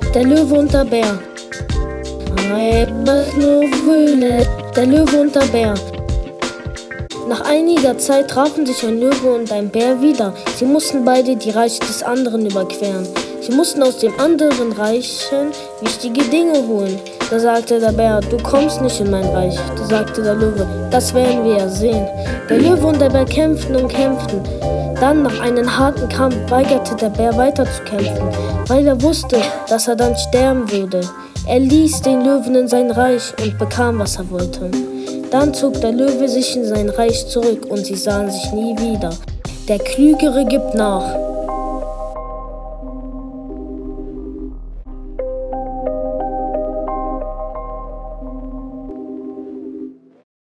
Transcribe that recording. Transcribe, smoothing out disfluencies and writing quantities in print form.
Der Löwe und der Bär. Der Löwe und der Bär. Nach einiger Zeit trafen sich ein Löwe und ein Bär wieder. Sie mussten beide die Reiche des anderen überqueren. Sie mussten aus dem anderen Reichen wichtige Dinge holen. Da sagte der Bär, du kommst nicht in mein Reich. Da sagte der Löwe, das werden wir ja sehen. Der Löwe und der Bär kämpften und kämpften. Dann, nach einem harten Kampf, weigerte der Bär weiter zu kämpfen, weil er wusste, dass er dann sterben würde. Er ließ den Löwen in sein Reich und bekam, was er wollte. Dann zog der Löwe sich in sein Reich zurück und sie sahen sich nie wieder. Der Klügere gibt nach.